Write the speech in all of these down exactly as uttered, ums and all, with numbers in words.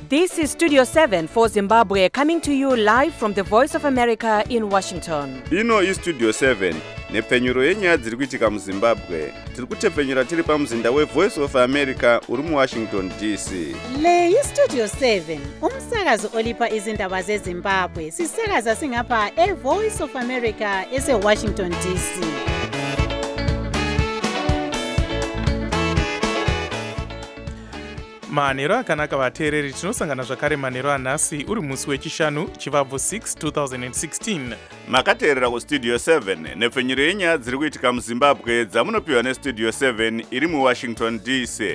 This is Studio seven for Zimbabwe, coming to you live from the Voice of America in Washington. Ino is Studio seven, nepfenyuro yenyaya dziri kuitika muZimbabwe. Tiri kutepfenyura tiri pamuzinda weVoice of America uri muWashington D C. Le iStudio seven, umsakazo olipa izindaba zeZimbabwe. Sisakaza singapha eVoice of America eseWashington D C. manheru akanaka vateereri, tinosangana zvakare manheru anhasi uri musi wechishanu chivabvu six twenty sixteen. Makateerera kuStudio seven, nepfenyuro yenyaya dziri kuitika muZimbabwe dzamunopiwa neStudio seven iri muWashington D C.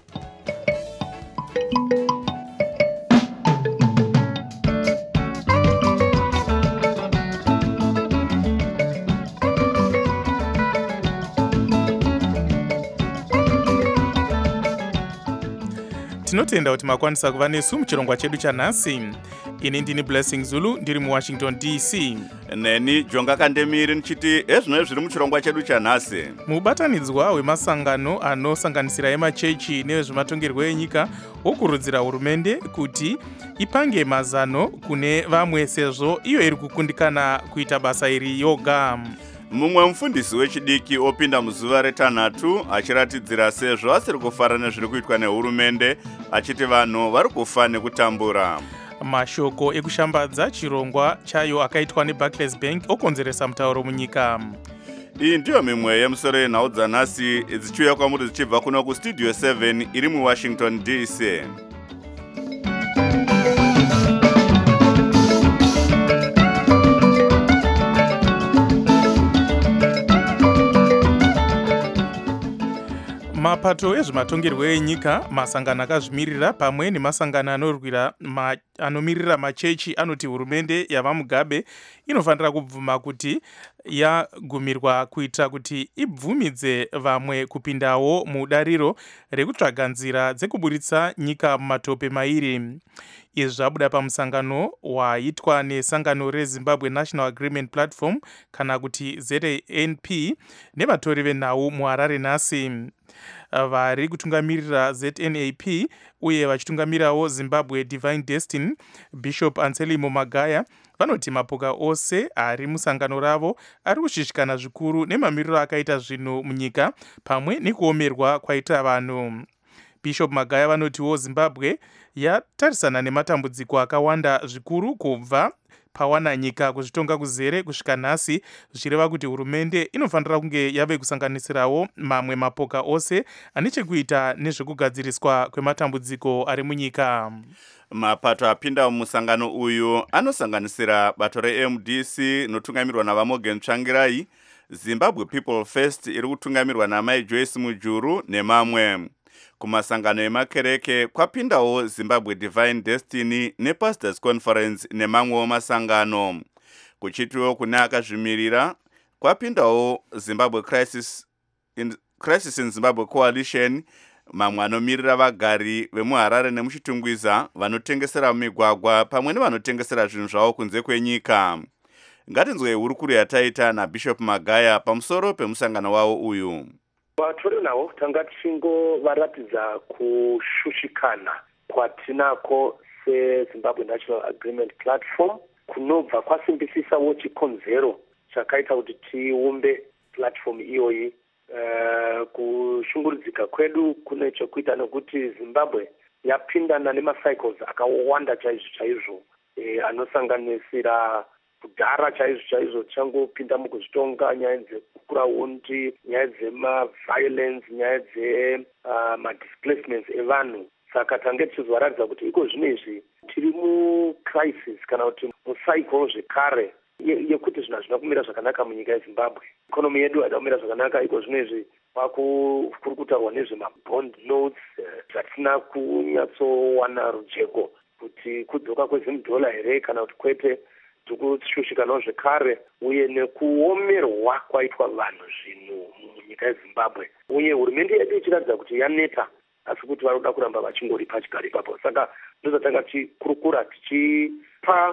tinotenda kuti makwanisa kuva nesu muchirongwa chedu chanhasi. Ini ndini Blessing Zulu, ndiri muWashington D C. Neni Jonga Kandemiri nchiti ezvino zviri muchirongwa chedu chanhasi. Mubatanidzwa wemasangano anosanganisira emachechi nevezvematongerwo enyika wokurudzira hurumende kuti ipange mazano kune vamwe sezvo iyo iri kukundikana kuita basa iri yoga. Mumwe mufundisi wechidiki opinda muzuva retanhatu achiratidzira sezvo asiri kufara nezviri kuitwa nehurumende, achiti vanhu vari kufa nekutambura. Mashoko ekushambadza chirongwa chayo akaitwa neBarclays Bank okonzeresa mutauro munyika. Iyi ndiyo mimwe yemusoro yenhau dzanhasi dzichiuya kwamuri dzichibva kuno kuStudio seven iri muWashington D C. Mapato ezvematongerwo enyika, masangano akazvimirira pamwe nemasangano anorwira ma, anomirira machechi anoti hurumende yava Mugabe inofanira kubvuma kuti yagumirwa kuitira kuti ibvumidze vamwe kupindawo mudariro rekutsvaga nzira dzekuburitsa nyika mumatope mairi. Izvi zvabuda pamusangano waitwa nesangano reZimbabwe National Agreement Platform kana kuti Z A N P nevatori venhau muHarare nhasi. Vari kutungamirira Z N A P uye vachitungamirawo Zimbabwe Divine Destiny, Bishop Anselmo Magaya, vanoti mapoka ose ari musangano ravo ari kushishikana zvikuru nemamiriro akaita zvinhu munyika pamwe nekuomerwa kwaita vanhu. Bishop Magaya vanotiwo Zimbabwe yatarisana nematambudziko akawanda zvikuru kubva pawana nyika kuzvitonga kuzere kusvika nhasi, zvichireva kuti hurumende inofanira kunge yave kusanganisirawo mamwe mapoka ose ane chekuita nezvekugadziriswa kwematambudziko ari munyika. Mapato apinda mumusangano uyu anosanganisira bato reM D C inotungamirwa naVaMorgan Tsvangirai, Zimbabwe People First iri kutungamirwa naMai Joyce Mujuru nemamwe. Kumasangano emakereke kwapindawo Zimbabwe Divine Destiny nePastors Conference nemamwewo masangano. Kuchitiwo kune akazvimirira kwapindawo Zimbabwe Crisis in, Crisis in Zimbabwe Coalition, mamwe anomirira vagari vemuHarare nemuchitungwiza vanotengesera mumigwagwa pamwe nevanotengesera zvinhu zvavo kunze kwenyika. Ngatinzwe hurukuru yataita naBishop Magaya pamusoro pemusangano wavo uyu. Vatori navo tanga tichingovaratidza kushushikana kwatinako seZimbabwe National Agreement Platform kunobva kwasimbisisawo chikonzero chakaita kuti tiumbe platform iyoyi. Uh, kushungurudzika kwedu kune chekuita nekuti Zimbabwe yapindana nemacycles akawanda chaizvo chaizvo e, anosanganisira kudhara chaizvo chaizvo tichangopinda mukuzvitonga nyaya dzekukura undi, nyaya dzemaviolence, nyaya dzemadisplacements uh, evanhu. Saka tange tichizovaratidza kuti iko zvinezvi tiri mucrisis kana kuti mucycle zvekare yekuti zvinhu hazvina kumira zvakanaka munyika yeZimbabwe. Ikonomi yedu haina kumira zvakanaka, iko zvinezvi kuri kutaurwa nezvemabond notes zvatina kunyatsowana rujeko kuti kudzoka kwezimudhola here kana kuti kwete. Tikushushikanawo zvekare uye nekuomerwa kwaitwa vanhu zvinhu munyika yeZimbabwe, uye hurumende yedu ichiratidza kuti yaneta asi kuti vanoda kuramba vachingori pachigari ipapo. Saka ndozvatanga tichikurukura tichipa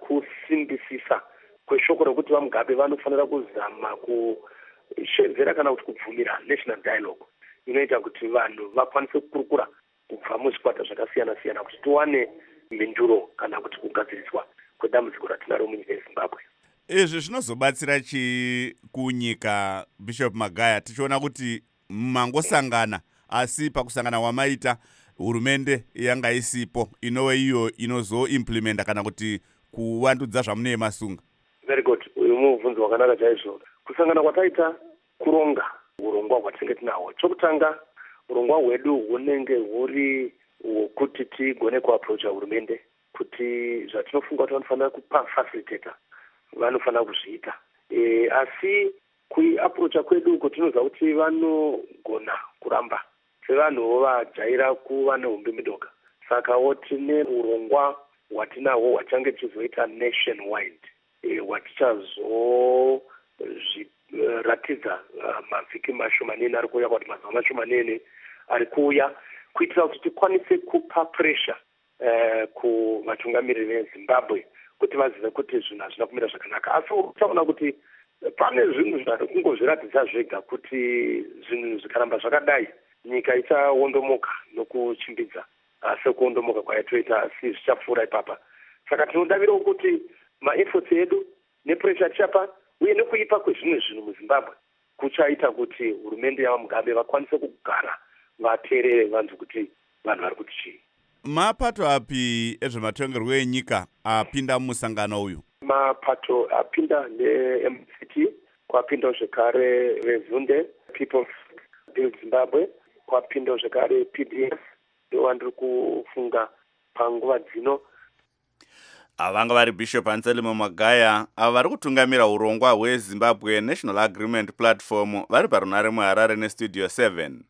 kusimbisisa kweshoko rokuti vaMugabe vanofanira kuzama kushedzera kana kuti kubvumira national dialogue inoita kuti vanhu vakwanise kukurukura kubva muzvikwata zvakasiyana siyana kuti tiwane mhinduro kana kuti kugadziriswa kwedambudziko ratinaro munyika yeZimbabwe. Izvi zvinozobatsira chi kunyika, Bishop Magaya, tichiona kuti mangosangana asi pakusangana wamaita hurumende yanga isipo inove iyo inozoimplementa kana kuti kuvandudza zvamuneye masunga? Very good. Uyu mubvunzo wakanaka chaizvo. Kusangana kwataita kuronga urongwa hwatinenge tinahwo. Chokutanga, urongwa hwedu hunenge huri hwokuti tigone kuaprocha hurumende kuti zvatinofunga kuti vanofanira kupafacilitata vanofanira kuzviita. E, asi kuiaprocha kwedu uko tinoziva kuti vanogona kuramba sevanhuwo vajaira kuva nehumbi midoka. Sakawo tine urongwa hwatinahwo hwachange tichizoita nation wide, e, hwatichazviratidza uh, mavhiki mashomanene ari kuuya kwati mazuva mashomanene ari kuuya kuitira kuti tikwanise kupa pressure uh, kuvatungamiriri veZimbabwe kuti vazive kuti zvinhu hazvina kumira zvakanaka. Asi taona kuti pane zvinhu zviri kungozviratidza zvega kuti zvinhu zvikaramba zvakadai nyika ichawondomoka nokuchimbidza sekuondomoka kwayatoita asi zvichapfuura ipapa. Saka tinodavirawo kuti maefforts edu nepressure tichapa uye nekuipa kwezvimwe zvinhu muZimbabwe kuchaita kuti hurumende yavaMugabe vakwanise kugara vateerere vanhu kuti vanhu vari kuti chii. Mapato api ezvematongerwo enyika apinda mumusangano uyu? Mapato apinda ne-M C T, kwapinda zvekare Rezunde People Build Zimbabwe, kwapinda zvekare P D F, ndovandiri kufunga panguva dzino. Avanga vari Bishop Anselmo Magaya, ava vari kutungamira urongwa hweZimbabwe National Agreement Platform, vari parunare muHarare neStudio seven.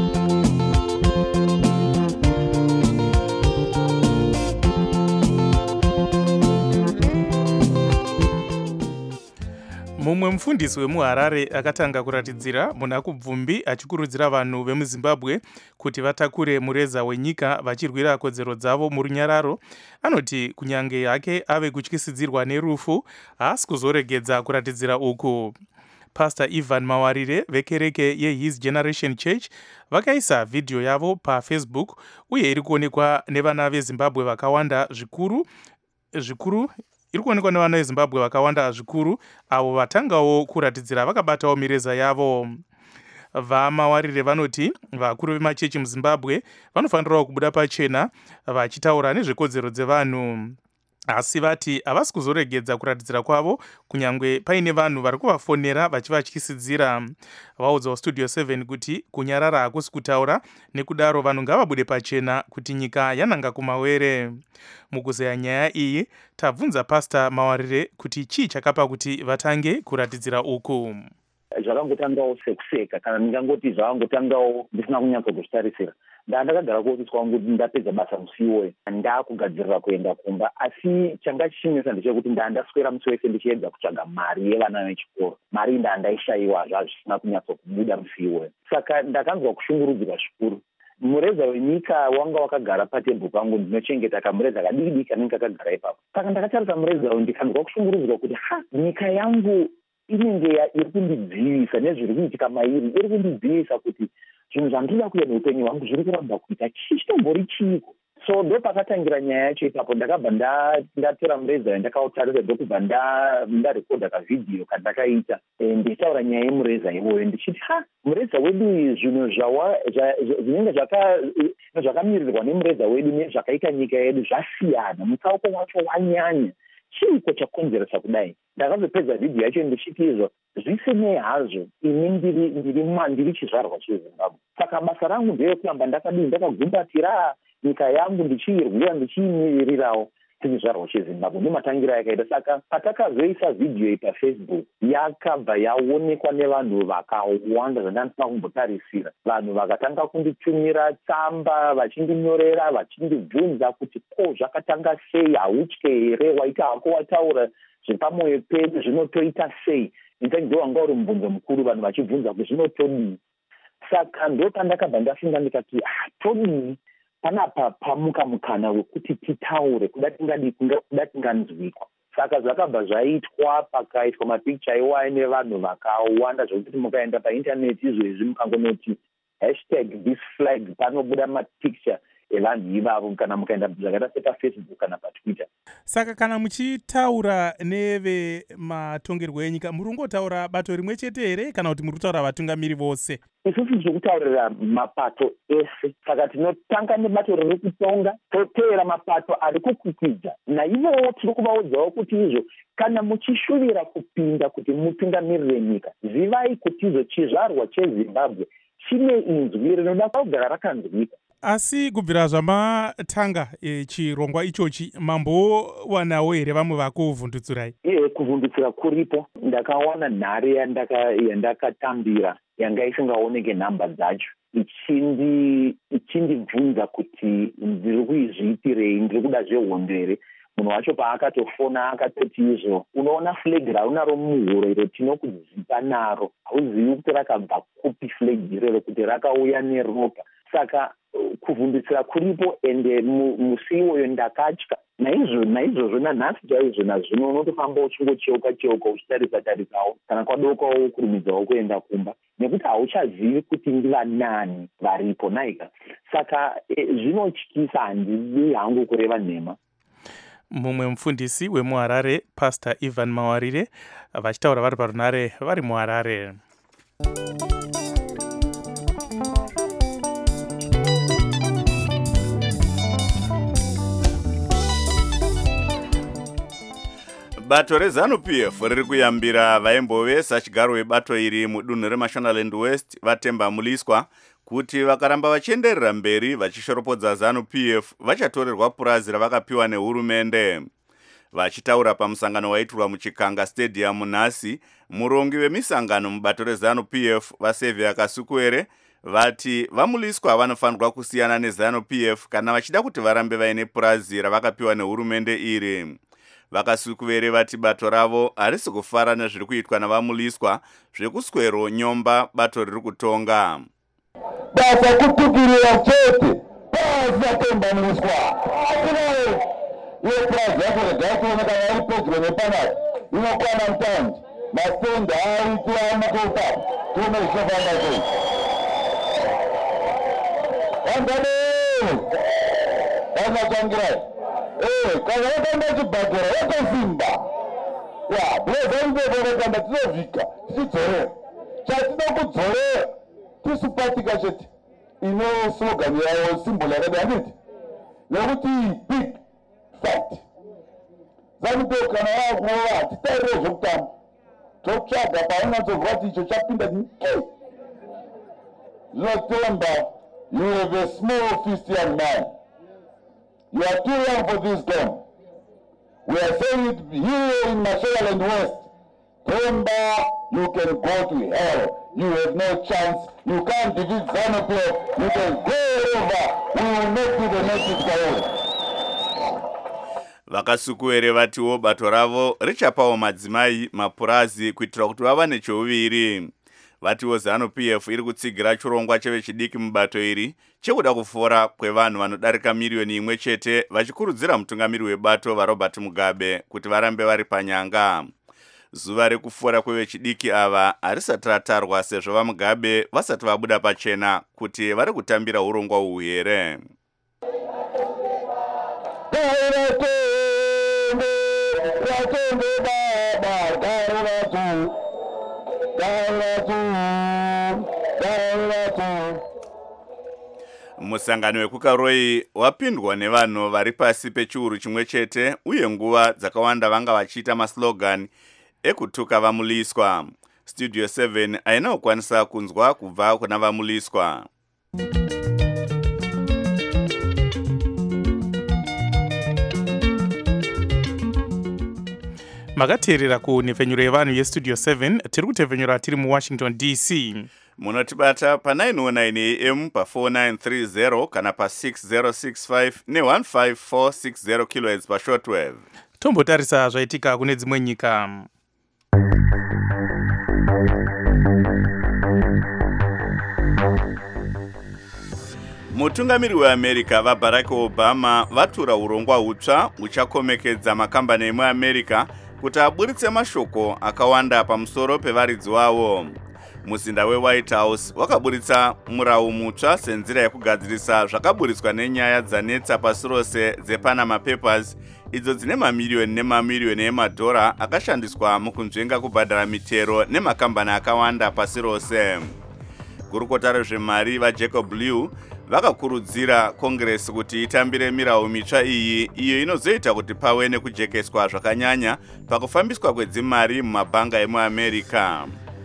Mumwe mufundisi wemuHarare akatanga kuratidzira muna kubvumbi achikurudzira vanhu vemuZimbabwe kuti vatakure mureza wenyika vachirwira kodzero dzavo murunyararo. Anoti kunyange hake ave kutyisidzirwa nerufu haasi kuzoregedza kuratidzira uku. Pastor Ivan Mawarire vekereke yeHis Generation Church vakaisa video yavo paFacebook uye iri kuonekwa nevana veZimbabwe vakawanda zvikuru zvikuru iri kuonekwa nevana veZimbabwe vakawanda zvikuru avo vatangawo kuratidzira vakabatawo mireza yavo. VaMawarire vanoti vakuru vemachechi muZimbabwe vanofanirawo kubuda pachena vachitaura nezvekodzero dzevanhu. Asi vati havasi kuzoregedza kuratidzira kwavo kunyange paine vanhu vari kuvafonera vachivatyisidzira. Vaudzawo Studio seven kuti kunyarara hakusi kutaura, nekudaro vanhu ngavabude pachena kuti nyika yananga kumawere. Mukuzeya nyaya iyi tabvunza Pastor Mawarire kuti chii chakapa kuti vatange kuratidzira uku. Zvakangotangawo sekuseka kana ndingangoti zvakangotangawo ndisina kunyatsa kuzvitarisira. Ndakagara kuofisi kwangu ndapedza basa musiwo ndakugadzirira kuenda kumba, asi changa chichinesa ndechekuti ndandaswera musi wese ndichiedza kutsvaga mari yevana vechikoro. Mari ndandaishayiwa zvazvisina kunyatsa kubuda musiwo. Saka ndakanzwa kushungurudzika zvikuru. Mureza wenyika wanga wakagara patebhuru pangu, ndinochengeta kamureza kadiki kanenge kakagara ipapo. Saka ndakatarisa mureza uyu ndikanzwa kushungurudzika kuti ha, nyika yangu inenge iri kundidzivisa nezviri kuitika mairi, iri kundidzivisa kuti zvinhu zvandinoda kuita neupenyu hwangu zviri kuramba kuita chitombori chiiko. So ndo pakatangira nyaya yacho ipapo. Ndakabva ndatora mureza wandakautarisa ndokubva ndarekodha kavhidhiyo kandakaita ndichitaura nyaya yemureza iwoyo ndichiti ha, mureza wedu zvinhu zvinenge zvakamirirwa nemureza wedu nezvakaita nyika yedu zvasiyana, mutsauko wacho wanyanya. Chiiko chakonzeresa kudai? Ndakazopedza vhidhiyo yacho ndichiti izvo zvisinei hazvo ini ndiri chizvarwa cheZimbabwe. Saka basa rangu nderekuramba ndakadini ndakagumbatira nyika yangu ndichiirwira ndichiimirirawo chizvarwa cheZimbabwe. Ndomatangira yakaita. Saka patakazoisa vhidhiyo iyi paFacebook yakabva yaonekwa nevanhu vakawanda zvandandisina kumbotarisira. Vanhu vakatanga kunditumira tsamba vachindinyorera vachindibvunza kuti ko zvakatanga sei, hautye here, waita hako wataura zvepamwoyo pedu zvinotoita sei. Ndinenge wanga uri mubvunzo mukuru, vanhu vachibvunza kuti zvinotodii. Saka ndo pandakabva ndafunga ndikati ah, todii panapa pamuka mukana wekuti titaure kuda tinganzwikwa. Saka zvakabva zvaitwa, pakaitwa mapikicha iwayo nevanhu vakawanda zvokuti mukaenda paintaneti izvo izvi mukangonoti hashtag this flag panobuda mapikicha evanhu ivavo kana mukaenda zvakaita sepafacebook kana patwitter. Saka kana muchitaura nevematongerwo enyika muri kungotaura bato rimwe chete here kana kuti muri kutaura vatungamiri vose? Isusu tiri kutaurira mapato ese, saka tinotanga nebato riri kutonga toteera mapato ari kukwikwidzwa naivowo tiri kuvaudzawo kuti izvo kana muchishuvira kupinda kuti mutungamirire nyika, zivai kuti izvo chizvarwa chezimbabwe chine inzwi rinoda kugara rakanzwika. Asi kubvira zvamatanga e, chirongwa ichochi mambowanawo here vamwe vakuvhundutsurai? Iye kuvhundutsira kuripo. Ndakawana nhare yandakatambira yanga isingaoneke nhamba dzacho ichindi ichindibvunza kuti ndiri kuizviitirei, ndiri kuda zvehondo here. Munhu wacho paakatofona akatoti izvo unoona flag raunaro muhuro iro tinokudzipa naro, hauzivi kuti rakabva kupi flag irero kuti rakauya neropa. Saka kuvhundutsira kuripo ende musi iwoyo ndakatya. Naizvozvo nanhasi chaizvo nazvino unotofamba uchingocheuka cheuka uchitarisa tarisawo kana kwadokawo kurumidzawo kuenda kumba nekuti hauchazivi kuti ndiva nani varipo naika. Saka zvinotyisa, handidi hangu kureva nhema. Mumwe mufundisi wemuharare Pastor Ivan Mawarire vachitaura vari parunare vari muharare. Bato reZANU-P F riri kuyambira vaimbovesa chigaro webato iri mudunhu reMashonaland West Vatemba Muliswa kuti vakaramba vachienderera mberi vachishoropodza ZANU-P F vachatorerwa purazi ravakapiwa nehurumende. Vachitaura pamusangano waitirwa muChikanga Stadium nhasi, murongi wemisangano mubato reZANU-P F vaSevia Kasukwere vati vaMuliswa vanofanirwa kusiyana neZANU-P F kana vachida kuti varambe vaine purazi ravakapiwa nehurumende iri. Vakasukwere vati bato ravo harisi kufara nezviri kuitwa navaMuliswa zvekuswero nyomba bato riri kutonga. Basa kutukirira chete basa Vatemba Muliswa asinayo iyo purazi yako regakuoneka vari pedyo nepanapa inokwana mutandi matenda ari tiamukupa tuone zvichofamba sei. Vangane vanachangirai Eh, kana wakanda chibhadhara wakasimba. Ya, bwezanzevovekanda tinovhika, tichidzorera. Chatida kudzorera, tisupatika chete. Ino slogan yawo symbol yakadi handiti. Nekuti big fight. ZANU-P F kana wakuva titarire zvekutamba. Totsvaga paunatsovuka kuti icho chapinda nke. Zvinotemba, you have a small fist young man. You are too young for this game. We are saying it here in Mashonaland West. Temba, you can go to hell. You have no chance. You can't defeat ZANU-P F. You can go over. We will make you the next power. Vakasukwere vatiwo bato ravo richapawo madzimai mapurazi kuitira kuti vava nechouviri. Vatiwo ZANU-P F iri kutsigira chirongwa chevechidiki mubato iri chekuda kufora kwevanhu vanodarika miliyoni imwe chete vachikurudzira mutungamiri webato vaRobert Mugabe kuti varambe vari panyanga. Zuva rekufora kwevechidiki ava harisati ratarwa sezvo vaMugabe vasati vabuda pachena kuti vari kutambira urongwa uhu here. Musangano wekukaroi wapindwa nevanhu vari pasi pechiuru chimwe chete uye nguva dzakawanda vanga vachiita maslogan ekutuka vaMuliswa. Studio seven aina kukwanisa kunzwa kubva kuna vaMuliswa. Makateerera kunhepfenyuro yevanhu yestudio seven tiri kutepfenyura tiri muWashington D C. Munotibata pa nine oh nine A M pa four nine three zero kana pa six zero six five ne one five four six zero kilohertz pa shortwave. Tombotarisa zvaitika kune dzimwe nyika. Mutungamiri weAmerica vaBarack Obama vatura urongwa hutsva huchakomekedza makambani emuAmerica kuti aburitse mashoko akawanda pamusoro pevaridzi wavo. muzinda weWhite House wakaburitsa murau mutsva senzira yekugadzirisa zvakaburitswa nenyaya dzanetsa pasi rose dzePanama Papers, idzo dzine mamiriyoni nemamiriyoni emadhora akashandiswa mukunzvenga kubhadhara mitero nemakambani akawanda pasi rose. Gurukota rezvemari vaJacob Lew vakakurudzira Congress kuti itambire mirau mitsva iyi, iyo inozoita kuti pave nekujekeswa zvakanyanya pakufambiswa kwedzimari mumabhanga emuAmerica.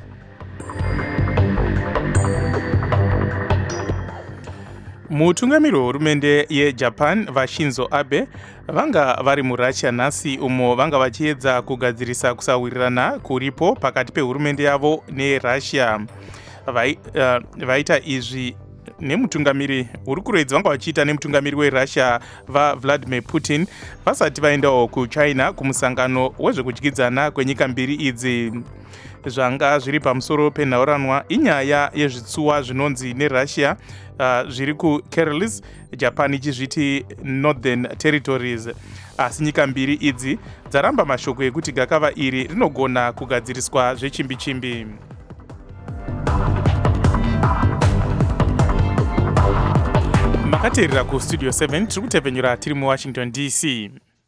Mutungamiri wehurumende yeJapan vaShinzo Abe vanga vari muRussia nhasi umo vanga vachiedza kugadzirisa kusawirirana kuripo pakati pehurumende yavo neRussia. Vai, uh, vaita izvi nemutungamiri uri kuredza vanga vachiita nemutungamiri weRussia vaVladimir Putin vasati vaendawo kuChina kumusangano wezvekudyidzana kwenyika mbiri idzi. Zvanga zviri pamusoro penhauranwa inyaya yezvitsuwa zvinonzi neRussia uh, zviri kuKurils, Japan ichizviti Northern Territories. Asi nyika mbiri idzi dzaramba mashoko ekuti gakava iri rinogona kugadziriswa zvechimbi-chimbi. Makateerera kustudio seven tiri kutepfenyura tiri muWashington D C.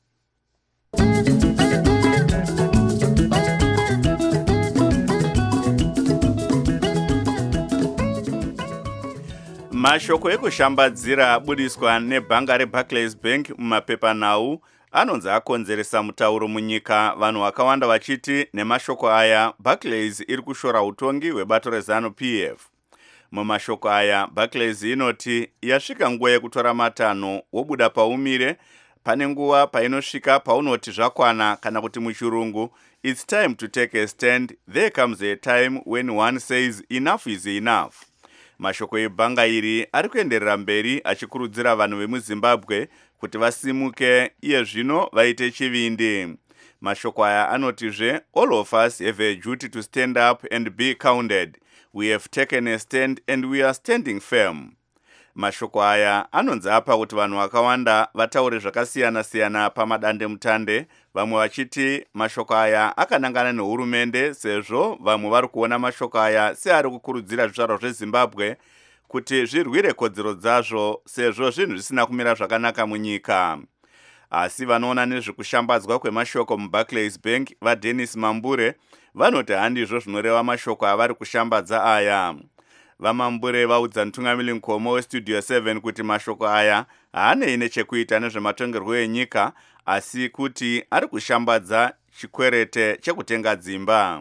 Mashoko ekushambadzira abudiswa nebhanga reBarclays Bank mumapepanhau anonzi akonzeresa mutauro munyika, vanhu vakawanda vachiti nemashoko aya Barclays iri kushora utongi hwebato reZanu-P F. Mumashoko aya Barclays inoti yasvika nguva yekutora matanho wobuda paumire, pane nguva painosvika paunoti zvakwana, kana kuti muchirungu it's time to take a stand, there comes a time when one says enough is enough. Mashoko ebhanga iri ari kuenderera mberi achikurudzira vanhu vemuZimbabwe kuti vasimuke iye zvino vaite chivindi. Mashoko aya anotizve all of us have a duty to stand up and be counted. We have taken a stand and we are standing firm. Mashoko aya anonzi apa kuti vanhu vakawanda vataure zvakasiyana-siyana pamadande mutande, vamwe vachiti mashoko aya akanangana nehurumende sezvo vamwe vari kuona mashoko aya seari kukurudzira zvizvarwa zveZimbabwe kuti zvirwire kodzero dzazvo sezvo zvinhu zvisina kumira zvakanaka munyika. Asi vanoona nezvekushambadzwa kwemashoko muBarclays Bank vaDennis Mambure vanoti handizvo zvinoreva mashoko avari kushambadza aya. Vamambure vaudza mutungamiri mukoma westudio seven kuti mashoko aya haanei nechekuita nezvematongerwo enyika, asi kuti ari kushambadza chikwerete chekutenga dzimba.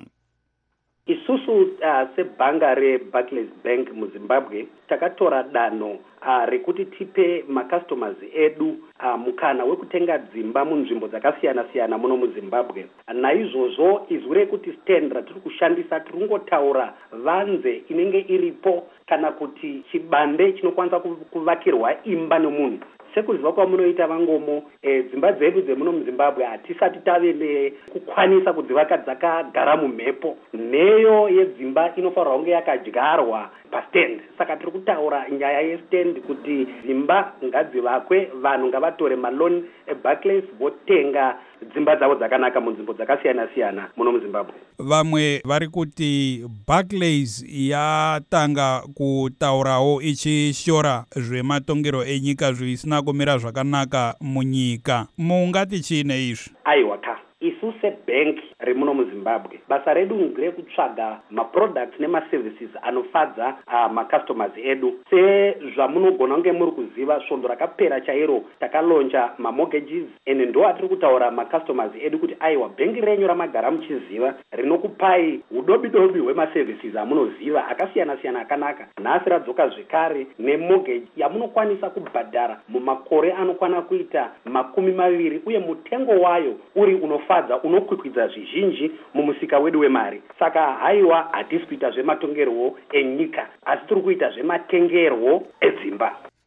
Isusu uh, sebhanga reBarclays Bank muZimbabwe takatora danho uh, rekuti tipe macustomers edu uh, mukana wekutenga dzimba munzvimbo dzakasiyana-siyana muno muZimbabwe. Naizvozvo izwi rekuti stand ratiri kushandisa tiri kungotaura vanze inenge iripo kana kuti chibande chinokwanisa kuvakirwa imba nemunhu. Sekuziva kwamunoita vangomo e, dzimba dzedu dzemuno muZimbabwe hatisati tave nekukwanisa kudzivaka dzakagara mumhepo. Neyo yedzimba inofanirwa kunge yakadyarwa pastand. Saka tiri kutaura nyaya yestand kuti dzimba ngadzivakwe, vanhu ngavatore maloni eBarclays votenga dzimba dzavo dzakanaka munzvimbo dzakasiyana-siyana muno muZimbabwe. Vamwe vari kuti Barclays yatanga kutaurawo ichishora zvematongero enyika zvisina kumira zvakanaka munyika. Mungati chiine izvi? Aiwa ka. Isu sebhengi remuno muZimbabwe basa redu nderekutsvaga maproducts nemaservices anofadza uh, macustomers edu. Sezvamunogona kunge muri kuziva svondo rakapera chairo takalonja mamortgages ende ndo atiri kutaura macustomers edu kuti aiwa bhengi renyu ramagara muchiziva rinokupai udobi-dobi hwemaservices amunoziva akasiyana-siyana akanaka. Nhasi radzoka zvekare nemortgage yamunokwanisa kubhadhara mumakore anokwana kuita makumi maviri uye mutengo wayo uri unofadza unokwikwidza zvizhinji mumusika wedu wemari. Saka haiwa hatisi kuita zvematongerwo enyika asi tiri kuita zvematengerwo edzimba.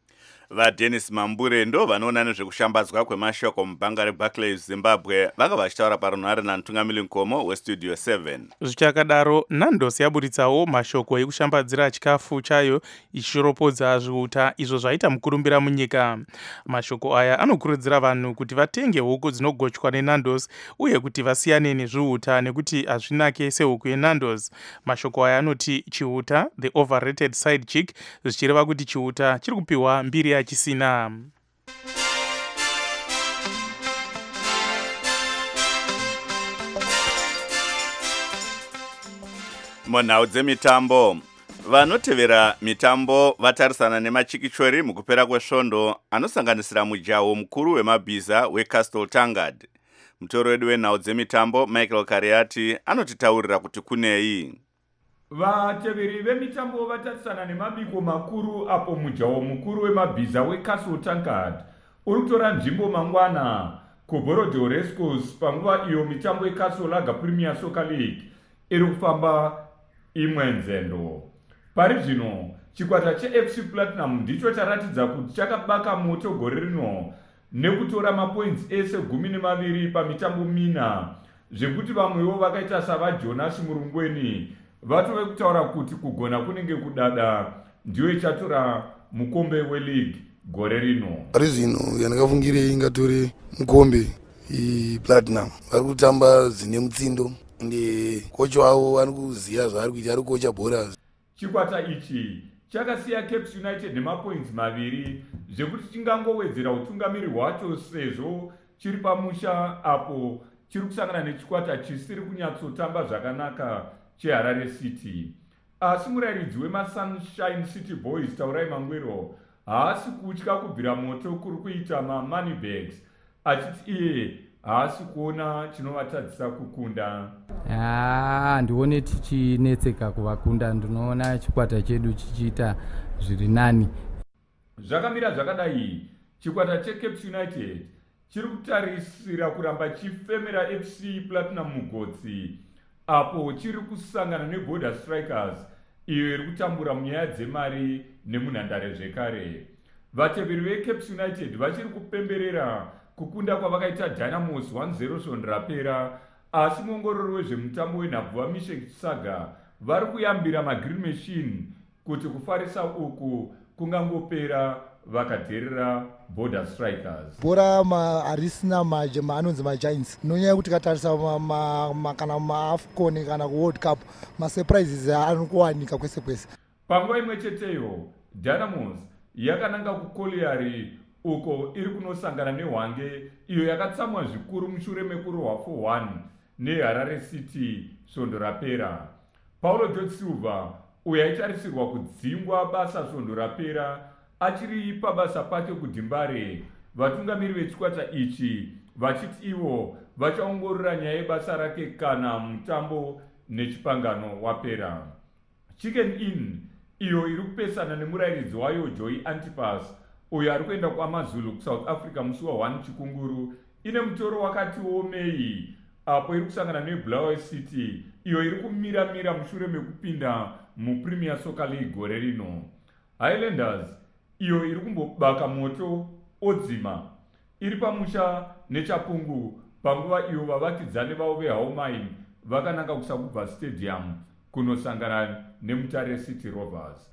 vaDennis Mambure ndo vanoona nezvekushambadzwa kwemashoko mubhanga reBarclays Zimbabwe vanga vachitaura parunhare namutungamiri mukomo westudio seven. Zvichakadaro, Nandos yaburitsawo mashoko ekushambadzira chikafu chayo ichiropodza zviuta izvo zvaita mukurumbira munyika. Mashoko aya anokurudzira vanhu kuti vatenge huku dzinogochwa neNandos uye kuti vasiyane nezviuta nekuti hazvinake sehuku yeNandos. Mashoko aya anoti chiuta, the overrated side chick, zvichireva kuti chiuta chiri kupiwa mbiri yachisina. Munhau dzemitambo, vanotevera mitambo vatarisana nemachikichori mukupera kwesvondo anosanganisira mujaho mukuru wemabhiza weCastle Tangard. Mutoro wedu wenhau dzemitambo Michael Kariati anotitaurira kuti kunei. Vateveri vemitambo vatarisana nemabiko makuru apo mujaho mukuru wemabhiza weCastle Tangard uri kutora nzvimbo mangwana kuBorodeo Racecourse panguva iyo mitambo yeCastle Lager Premier Soccer League iri kufamba imwe nzendo. Pari zvino chikwata cheF C Platinum ndicho charatidza kuti chakabaka moto gore rino nekutora mapoints ese gumi nemaviri pamitambo mina, zvekuti vamwewo vakaita savaJonas Murungweni vatove kutaura kuti kugona kunenge kudada ndiyo ichatora mukombe weleague gore rino. Pari zvino yandakafungire ingatore mukombe iPlatinum. Vari kutamba zvine mutsindo ndi kocha wavo ari kuziva zvaari kuita, ari kocha bhora. Chikwata ichi chakasiya Cape United nemapoints maviri zvekuti chingangowedzera utungamiri hwacho sezvo chiri pamusha apo chiri kusangana nechikwata chisiri kunyatsotamba zvakanaka cheHarare City. Asi murayiridzi wemaSunshine City Boys Taurai Mangwero haasi kutya kubvira moto kuri kuita maMoneybags, achiti iye haasi kuona chinovatadzisa kukunda. Ah, ndione tichinetseka kuvakunda, ndinoona chikwata chedu chichiita zviri nani. Zvakamira zvakadai, chikwata cheCape United chiri kutarisira kuramba chifemera F C Platinum mugotsi apo chiri kusangana neBorder Strikers iyo iri kutambura munyaya dzemari nemunhandare zvekare. Vateveri veCape United vachiri kupemberera kukunda kwavakaita Dynamos one zero svondo rapera, asi muongorori wezvemutambo wenhabvu vaMishek Saga vari kuyambira maGreen Machine kuti kufarisa uku kungangopera vakadherera Border Strikers. Bhora harisina majema anonzi maGiants. Nonyaya kuti katarisa ma, ma, kana maAFCON kana kuWorld Cup masurprises anokuwanika kwese kwese. Panguva imwe cheteyo Dynamos yakananga kuColliery uko iri kunosangana neHwange iyo yakatsamwa zvikuru mushure mekurwa four one neHarare City svondo rapera. Paulo George Silva uyo aitarisirwa kudzingwa basa svondo rapera achiri pabasa pake kuDimbare. Vatungamiri vechikwata ichi vachiti ivo vachaongorora nyaya yebasa rake kana mutambo nechipangano wapera. Chicken Inn iyo iri kupesana nemurayiridzi wayo Joy Antipas uyo ari kuenda kwaMaZulu kuSouth Africa musi wa one Chikunguru ine mutoro wakati womei apo iri kusangana neBulawayo City iyo iri kumira-mira mushure mekupinda muPremier Soccer League gore rino. Highlanders iyo iri kumbobaka moto odzima iri pamusha neChapungu panguva iyo vavakidzani vavo veHaumine vakananga kuSabubva Stadium kunosangana neMutare City Rovers.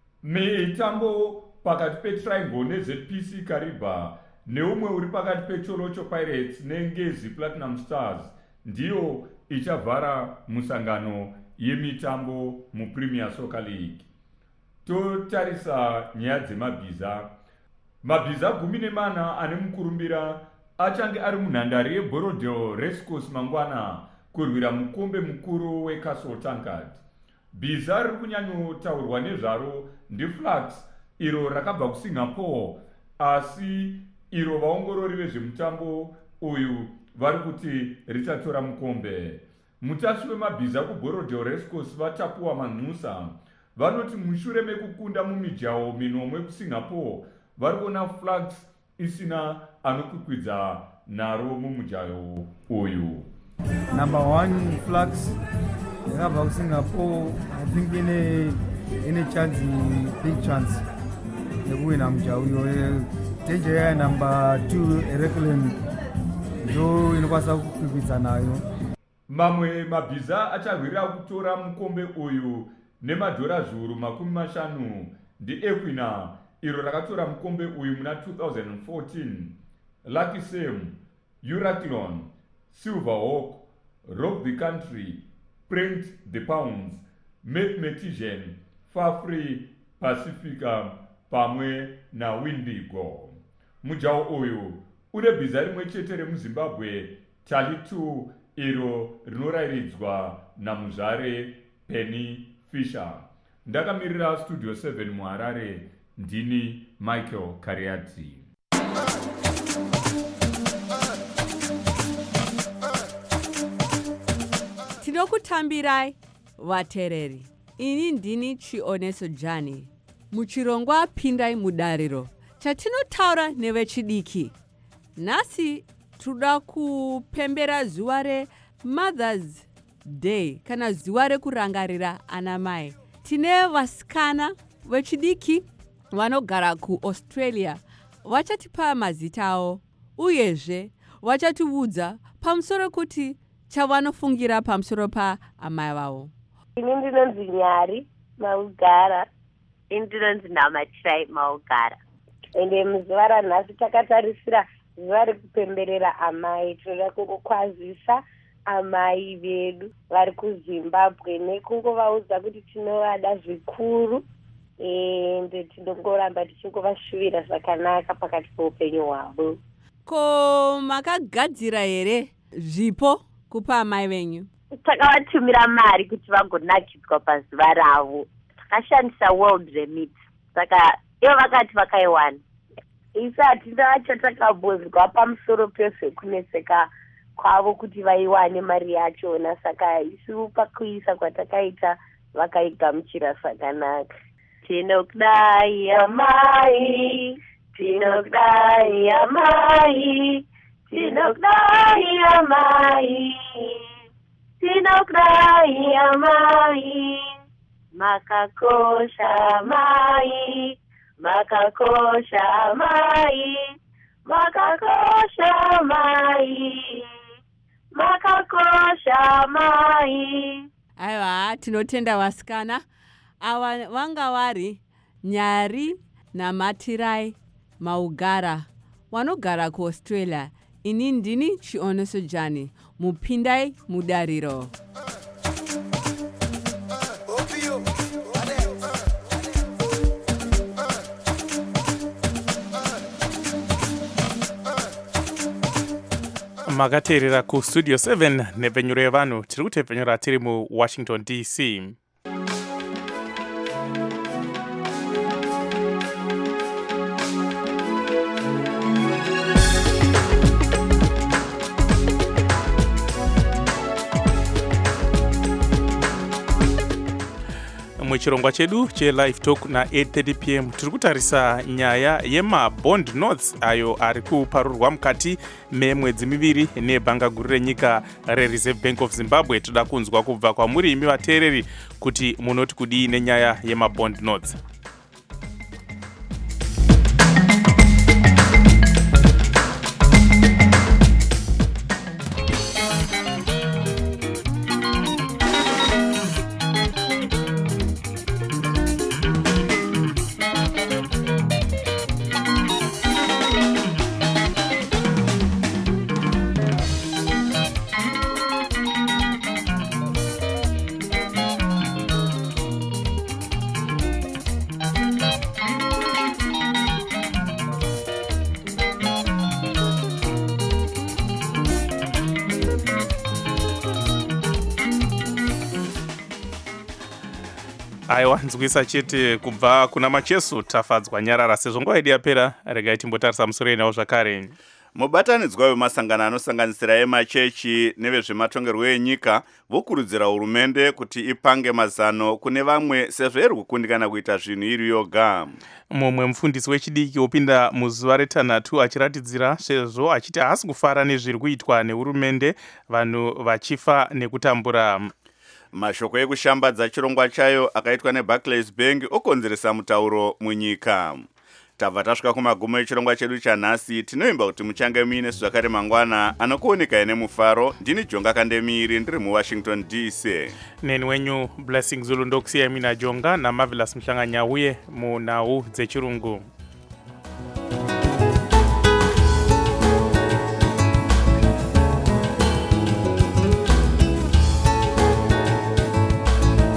Mitambo pakati peTriangle neZPC Kariba neumwe uri pakati peCholocho Pirates neNgezi Platinum Stars ndiyo ichavhara musangano yemitambo muPremier Soccer League. Totarisa nyaya dzemabhiza. Mabhiza gumi nemana ane mukurumbira achange ari munhandare yeBorodeo Racecourse mangwana kurwira mukombe mukuru weCastle Tangard. Bhiza riri kunyanyotaurwa nezvaro ndiFlux iro rakabva kuSingapore, asi iro vaongorori vezvemutambo uyu vari kuti richatora mukombe. Mutasi wemabhiza kuBorodeo Racecourse vatapuwa Manhusa vanoti mushure mekukunda mumijaho minomwe kuSingapore vari kuona Flux isina anokwikwidza naro mumujaho uyu. Number one Flux yakabva kuSingapore, I think ine ine chance, big chance. nekuwina mujauyo. Tenje ya namba two Erekland ndo inokwanisa kukwikwidzana nayo. Mamwe mabhiza acharwira kutora mukombe uyu nemadhora zviuru makumi mashanu ndiEquina, iro rakatora mukombe uyu muna two thousand fourteen. Lucky Sam, Euroclone, Silverhawk, Rock the Country, Print the Pounds, Mathematician, Farfree, Pacifica pamwe na Windigo. Mujao uyu une bhiza rimwe chete remuZimbabwe, Tally two, iro rinorairidzwa namuzvare Penny Fisher. Ndakamirira Studio seven muHarare, ndini Michael Kariadzi. Tinokutambirai vatereri. Ini ndini Chioneso Jani. Muchirongwa Pindai Mudariro, chatinotaura nevechidiki. Nhasi toda kupembera zuva reMothers Day kana zuva rekurangarira anamai. Tine vasikana vechidiki vanogara kuAustralia. Vachatipa mazita avo uyezve vachatiudza pamusoro kuti chavanofungira pamusoro paamai vavo. Ini ndinonzi Nyari Maugara. Ini ndinonzi Namatirai Maugara. Ende muzuva ranhasi takatarisira zuva rekupemberera amai. Tinoda kungokwazisa amai vedu vari kuZimbabwe nekungovaudza kuti tinovada zvikuru ende tinongoramba tichingovashuvira zvakanaka pakati poupenyu hwavo. Ko makagadzira here zvipo kupa amai venyu? Takavatumira mari kuti vagonakidzwa pazuva ravo. Takashandisa World Remit. Saka ivo vakati vakaiwana. Isi hatina chatakambonzwa pamusoro pezvekuneseka kwavo kuti vaiwane mari yachona. Saka isu pakuisa kwatakaita vakaigamuchira zvakanaka. Tinokudai amai, tinokudai amai, tinokudai amai, tinokudai amai, makakosha amai, makakosha amai, makakosha amai, makakosha amai. Aiwa, tinotenda vasikana. Ava vanga vari Nyari Namatirai Maugara vanogara kuAustralia. Ini ndini Chioneso Jani. Mupindai Mudariro. Makateerera ku Studio seven nepfenyuro yevanhu tiri kutepfenyura tiri mu Washington D C. Muchirongwa chedu cheLive Talk na eight thirty p m tiri kutarisa nyaya yemabond notes ayo ari kuparurwa mukati memwedzi miviri nebhanga guru renyika reReserve Bank of Zimbabwe. Toda kunzwa kubva kwamuri imi vateereri kuti munoti kudii nenyaya yemabond notes. Aiwa, nzwisa chete kubva kuna Macheso tafadzwa nyarara. Sezvo nguva yedu yapera, regai timbotarisa musoro enawo zvakare. Mubatanidzwa wemasangano anosanganisira emachechi nevezvematongerwo enyika vokurudzira hurumende kuti ipange mazano kune vamwe sezvo iri kukundikana kuita zvinhu iri yoga. Mumwe mufundisi wechidiki opinda muzuva retanhatu achiratidzira sezvo achiti haasi kufara nezviri kuitwa nehurumende, vanhu vachifa nekutambura. Mashoko ekushambadza chirongwa chayo akaitwa neBarclays Bank okonzeresa mutauro munyika. tabva tasvika kumagumo echirongwa chedu chanhasi. Tinoimba kuti muchange muine zvakare mangwana anokuoneka ine mufaro. Ndini Jonga Kandemiri ndiri muWashington D C. Neni wenyu Blessing Zulu ndokusiyai mina Jonga naMarvelous Mhlanganyauye munhau dzechirungu.